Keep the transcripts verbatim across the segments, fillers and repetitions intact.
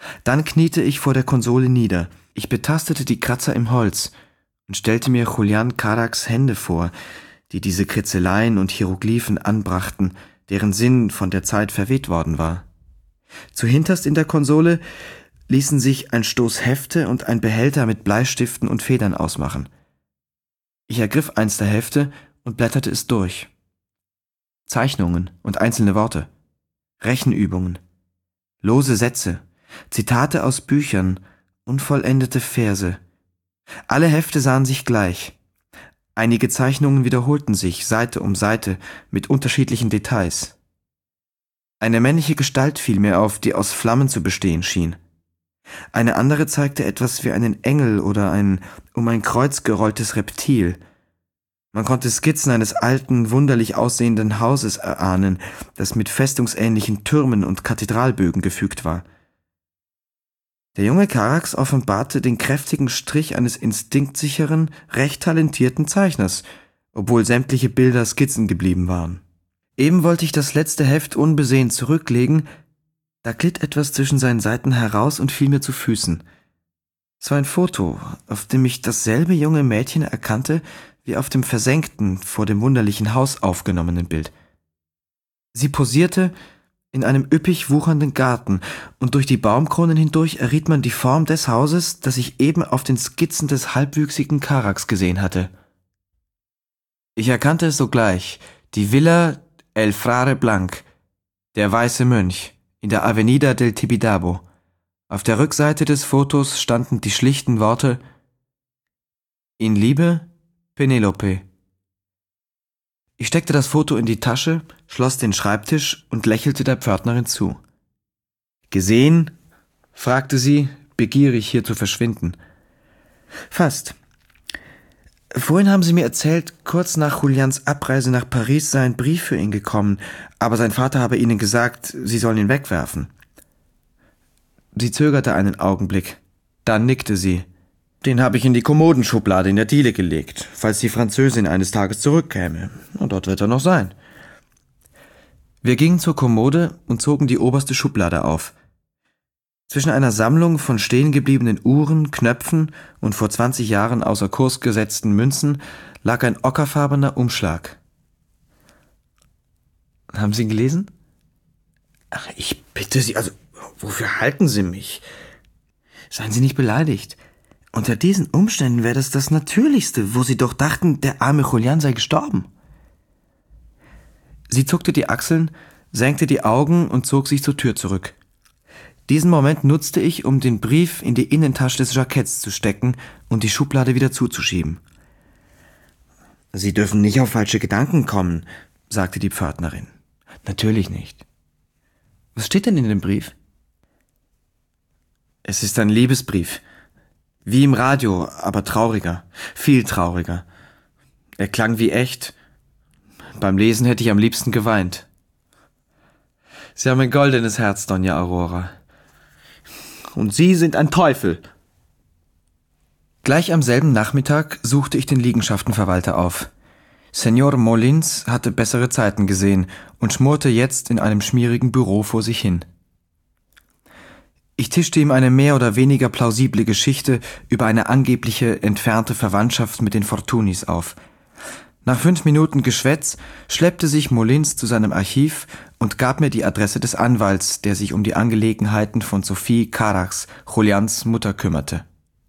Dann kniete ich vor der Konsole nieder. Ich betastete die Kratzer im Holz und stellte mir Julián Carax Hände vor, die diese Kritzeleien und Hieroglyphen anbrachten, deren Sinn von der Zeit verweht worden war. Zuhinterst in der Konsole ließen sich ein Stoß Hefte und ein Behälter mit Bleistiften und Federn ausmachen. Ich ergriff eins der Hefte und blätterte es durch. Zeichnungen und einzelne Worte, Rechenübungen, lose Sätze, Zitate aus Büchern, unvollendete Verse. Alle Hefte sahen sich gleich. Einige Zeichnungen wiederholten sich Seite um Seite mit unterschiedlichen Details. Eine männliche Gestalt fiel mir auf, die aus Flammen zu bestehen schien. Eine andere zeigte etwas wie einen Engel oder ein um ein Kreuz gerolltes Reptil. Man konnte Skizzen eines alten, wunderlich aussehenden Hauses erahnen, das mit festungsähnlichen Türmen und Kathedralbögen gefügt war. Der junge Carax offenbarte den kräftigen Strich eines instinktsicheren, recht talentierten Zeichners, obwohl sämtliche Bilder Skizzen geblieben waren. Eben wollte ich das letzte Heft unbesehen zurücklegen, da glitt etwas zwischen seinen Seiten heraus und fiel mir zu Füßen. Es war ein Foto, auf dem ich dasselbe junge Mädchen erkannte, wie auf dem versenkten, vor dem wunderlichen Haus aufgenommenen Bild. Sie posierte in einem üppig wuchernden Garten, und durch die Baumkronen hindurch erriet man die Form des Hauses, das ich eben auf den Skizzen des halbwüchsigen Carax gesehen hatte. Ich erkannte es sogleich, die Villa El Frare Blanc, der weiße Mönch, in der Avenida del Tibidabo. Auf der Rückseite des Fotos standen die schlichten Worte: In Liebe, Penelope. Ich steckte das Foto in die Tasche, schloss den Schreibtisch und lächelte der Pförtnerin zu. »Gesehen?« fragte sie, begierig hier zu verschwinden. »Fast. Vorhin haben Sie mir erzählt, kurz nach Julians Abreise nach Paris sei ein Brief für ihn gekommen, aber sein Vater habe Ihnen gesagt, Sie sollen ihn wegwerfen.« Sie zögerte einen Augenblick. Dann nickte sie. »Den habe ich in die Kommodenschublade in der Diele gelegt, falls die Französin eines Tages zurückkäme. Und dort wird er noch sein.« Wir gingen zur Kommode und zogen die oberste Schublade auf. Zwischen einer Sammlung von stehengebliebenen Uhren, Knöpfen und vor zwanzig Jahren außer Kurs gesetzten Münzen lag ein ockerfarbener Umschlag. »Haben Sie ihn gelesen?« »Ach, ich bitte Sie, also, wofür halten Sie mich?« »Seien Sie nicht beleidigt. Unter diesen Umständen wäre das das Natürlichste, wo Sie doch dachten, der arme Julián sei gestorben.« Sie zuckte die Achseln, senkte die Augen und zog sich zur Tür zurück. Diesen Moment nutzte ich, um den Brief in die Innentasche des Jacketts zu stecken und die Schublade wieder zuzuschieben. »Sie dürfen nicht auf falsche Gedanken kommen«, sagte die Pförtnerin. »Natürlich nicht.« »Was steht denn in dem Brief?« »Es ist ein Liebesbrief. Wie im Radio, aber trauriger, viel trauriger. Er klang wie echt. Beim Lesen hätte ich am liebsten geweint.« »Sie haben ein goldenes Herz, Doña Aurora.« »Und Sie sind ein Teufel.« Gleich am selben Nachmittag suchte ich den Liegenschaftenverwalter auf. Señor Molins hatte bessere Zeiten gesehen und schmorte jetzt in einem schmierigen Büro vor sich hin. Ich tischte ihm eine mehr oder weniger plausible Geschichte über eine angebliche entfernte Verwandtschaft mit den Fortunis auf. Nach fünf Minuten Geschwätz schleppte sich Molins zu seinem Archiv und gab mir die Adresse des Anwalts, der sich um die Angelegenheiten von Sophie Carax, Juliáns Mutter, kümmerte.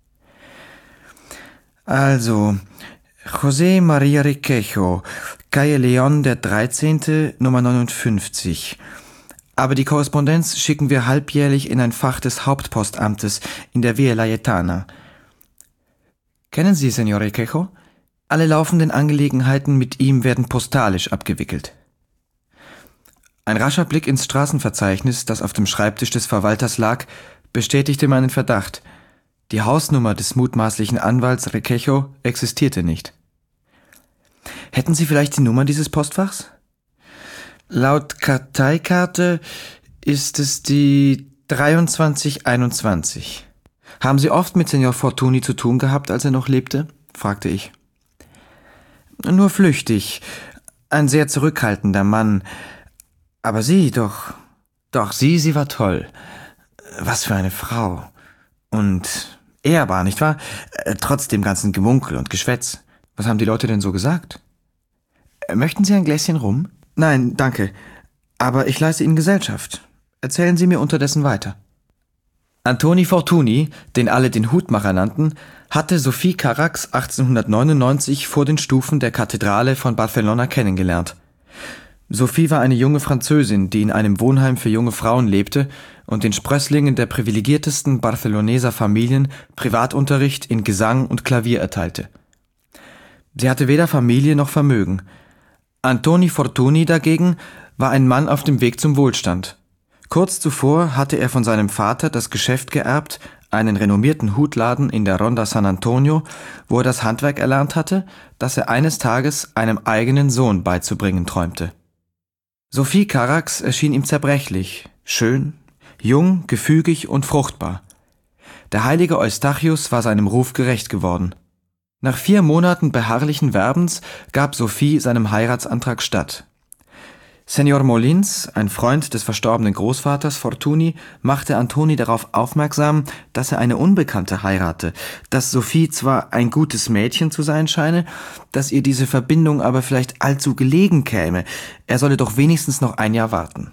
»Also, José María Requejo, Calle León der dreizehnte, Nummer neunundfünfzig. Aber die Korrespondenz schicken wir halbjährlich in ein Fach des Hauptpostamtes in der Via Layetana. Kennen Sie Señor Requejo? Alle laufenden Angelegenheiten mit ihm werden postalisch abgewickelt.« Ein rascher Blick ins Straßenverzeichnis, das auf dem Schreibtisch des Verwalters lag, bestätigte meinen Verdacht. Die Hausnummer des mutmaßlichen Anwalts Requejo existierte nicht. »Hätten Sie vielleicht die Nummer dieses Postfachs?« »Laut Karteikarte ist es die dreiundzwanzig einundzwanzig. Haben Sie oft mit Señor Fortuny zu tun gehabt, als er noch lebte?« fragte ich. »Nur flüchtig. Ein sehr zurückhaltender Mann. Aber sie doch, doch sie, sie war toll. Was für eine Frau. Und ehrbar, nicht wahr? Trotz dem ganzen Gemunkel und Geschwätz. Was haben die Leute denn so gesagt? Möchten Sie ein Gläschen Rum? Nein, danke. Aber ich leiste Ihnen Gesellschaft. Erzählen Sie mir unterdessen weiter. Antoni Fortuny, den alle den Hutmacher nannten, hatte Sophie Carax achtzehnhundertneunundneunzig vor den Stufen der Kathedrale von Barcelona kennengelernt. Sophie war eine junge Französin, die in einem Wohnheim für junge Frauen lebte und den Sprösslingen der privilegiertesten Barceloneser Familien Privatunterricht in Gesang und Klavier erteilte. Sie hatte weder Familie noch Vermögen. Antoni Fortuny dagegen war ein Mann auf dem Weg zum Wohlstand. Kurz zuvor hatte er von seinem Vater das Geschäft geerbt, einen renommierten Hutladen in der Ronda San Antonio, wo er das Handwerk erlernt hatte, das er eines Tages einem eigenen Sohn beizubringen träumte. Sophie Carax erschien ihm zerbrechlich, schön, jung, gefügig und fruchtbar. Der heilige Eustachius war seinem Ruf gerecht geworden. Nach vier Monaten beharrlichen Werbens gab Sophie seinem Heiratsantrag statt. Señor Molins, ein Freund des verstorbenen Großvaters Fortuny, machte Antoni darauf aufmerksam, dass er eine Unbekannte heirate, dass Sophie zwar ein gutes Mädchen zu sein scheine, dass ihr diese Verbindung aber vielleicht allzu gelegen käme, er solle doch wenigstens noch ein Jahr warten.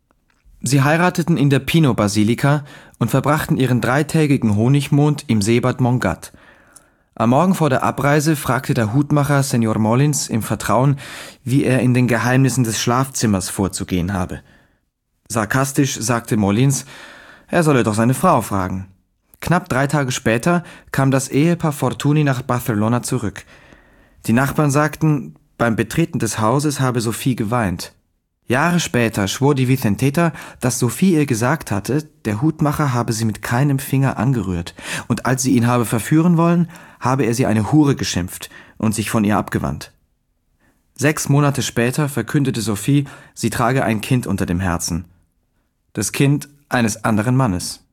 Sie heirateten in der Pino-Basilika und verbrachten ihren dreitägigen Honigmond im Seebad Mongat. Am Morgen vor der Abreise fragte der Hutmacher Señor Molins im Vertrauen, wie er in den Geheimnissen des Schlafzimmers vorzugehen habe. Sarkastisch sagte Molins, er solle doch seine Frau fragen. Knapp drei Tage später kam das Ehepaar Fortuny nach Barcelona zurück. Die Nachbarn sagten, beim Betreten des Hauses habe Sophie geweint. Jahre später schwor die Vicenteta, dass Sophie ihr gesagt hatte, der Hutmacher habe sie mit keinem Finger angerührt, und als sie ihn habe verführen wollen, habe er sie eine Hure geschimpft und sich von ihr abgewandt. Sechs Monate später verkündete Sophie, sie trage ein Kind unter dem Herzen. Das Kind eines anderen Mannes.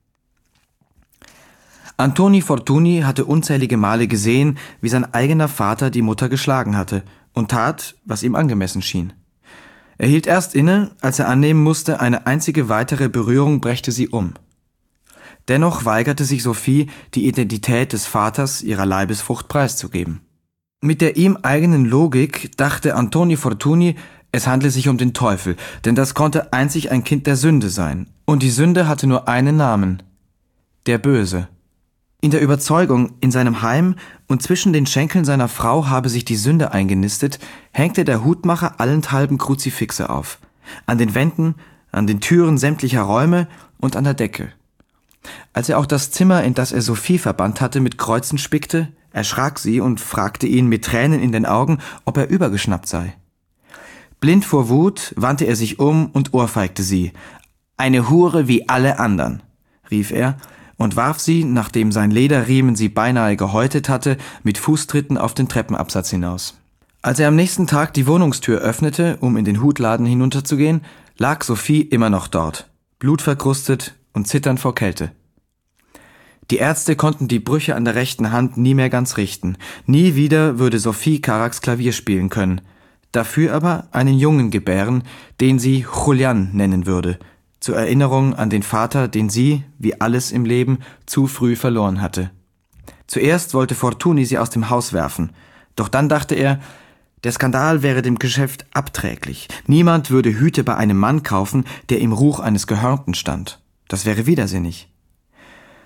Antoni Fortuny hatte unzählige Male gesehen, wie sein eigener Vater die Mutter geschlagen hatte, und tat, was ihm angemessen schien. Er hielt erst inne, als er annehmen musste, eine einzige weitere Berührung brächte sie um. Dennoch weigerte sich Sophie, die Identität des Vaters ihrer Leibesfrucht preiszugeben. Mit der ihm eigenen Logik dachte Antoni Fortuny, es handle sich um den Teufel, denn das konnte einzig ein Kind der Sünde sein. Und die Sünde hatte nur einen Namen: der Böse. In der Überzeugung, in seinem Heim und zwischen den Schenkeln seiner Frau habe sich die Sünde eingenistet, hängte der Hutmacher allenthalben Kruzifixe auf. An den Wänden, an den Türen sämtlicher Räume und an der Decke. Als er auch das Zimmer, in das er Sophie verbannt hatte, mit Kreuzen spickte, erschrak sie und fragte ihn mit Tränen in den Augen, ob er übergeschnappt sei. Blind vor Wut wandte er sich um und ohrfeigte sie. »Eine Hure wie alle anderen«, rief er, und warf sie, nachdem sein Lederriemen sie beinahe gehäutet hatte, mit Fußtritten auf den Treppenabsatz hinaus. Als er am nächsten Tag die Wohnungstür öffnete, um in den Hutladen hinunterzugehen, lag Sophie immer noch dort, blutverkrustet und zitternd vor Kälte. Die Ärzte konnten die Brüche an der rechten Hand nie mehr ganz richten. Nie wieder würde Sophie Carax Klavier spielen können, dafür aber einen Jungen gebären, den sie Julián nennen würde, zur Erinnerung an den Vater, den sie, wie alles im Leben, zu früh verloren hatte. Zuerst wollte Fortuny sie aus dem Haus werfen, doch dann dachte er, der Skandal wäre dem Geschäft abträglich. Niemand würde Hüte bei einem Mann kaufen, der im Ruch eines Gehörnten stand. Das wäre widersinnig.